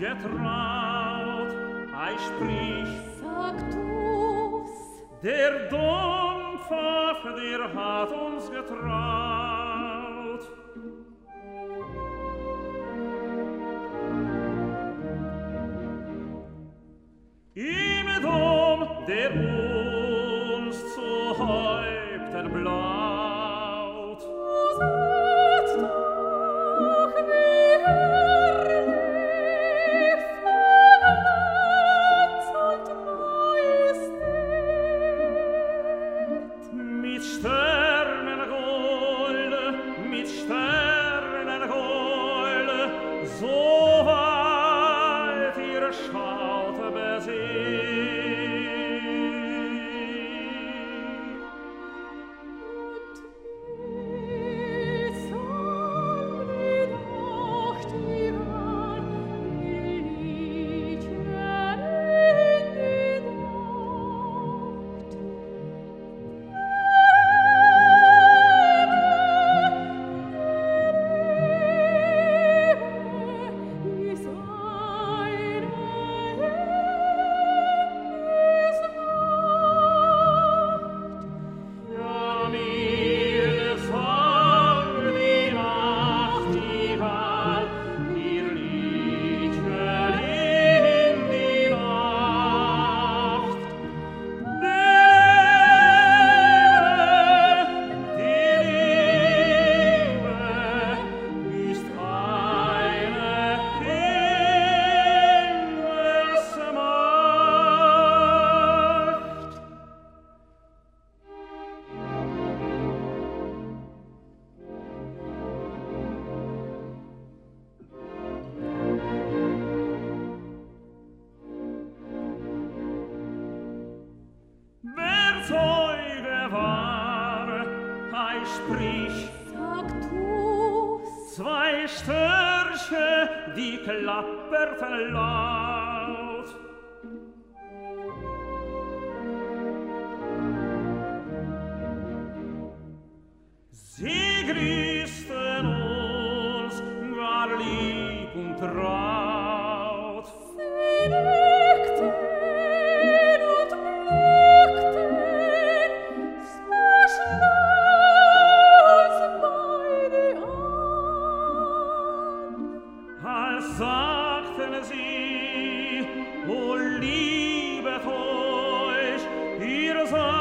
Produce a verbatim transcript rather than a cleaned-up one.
getraut, ei sprich, sag du's. Der Dompf, der hat uns getraut. Im Dom, der uns zu Häupten blaut, Du sagst doch, wie herrlich für Glanz und Majestät. mit Sternengold, mit Sternengold, so weit ihr schaut besehen. Zeuge war, ei sprich, sag du's. Zwei Störche, die klapperten laut. Sie grüßten uns gar lieb und traut. Sie nickten und blickten, so schloss beide an. Als sagten sie, o liebet euch, ihr seid